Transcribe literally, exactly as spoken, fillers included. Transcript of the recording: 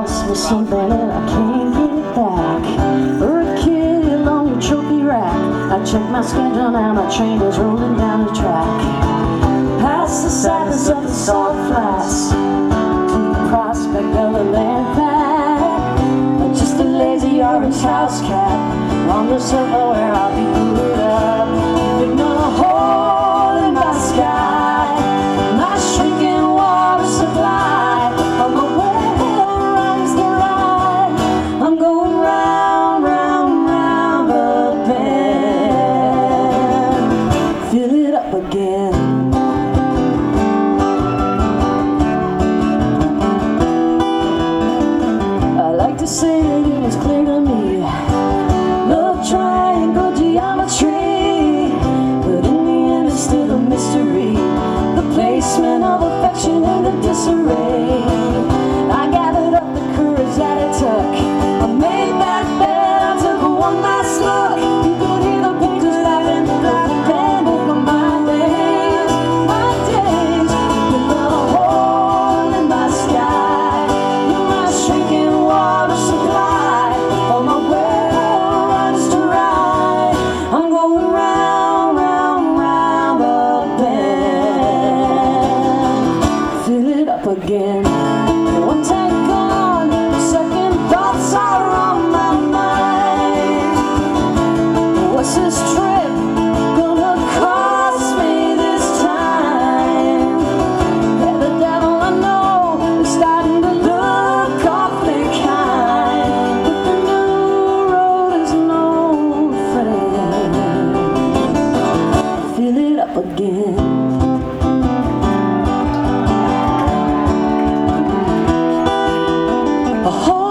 cost me something and I can't get it back. For a kid on your trophy rack, I check my schedule now, my train is rolling down the track. Past the sadness of the salt flats to the prospect of a land pack. Just a lazy orange house cat on the sofa where I'll be glued up. Digging a hole in my sky, my shrinking water supply. On my well runs the ride, I'm going round, round, round the bend. Fill it up again. Say that it was clear to me, love triangle geometry, but in the end it's still a mystery, the placement of affection in the disarray. I gathered up the courage that it took, I made that bed, I took one last look. You could hear the painters laughing, like the band over my legs. My days, with a hole in my sky, with my shrinking water supply. On my well runs dry, I'm going round, round, round the bend. Fill it up again. One tank gone, second thoughts are on my mind. What's this trip gonna cost me this time? Yeah, the devil I know is starting to look awfully kind, but the new road is no friend. Fill it up again. A hole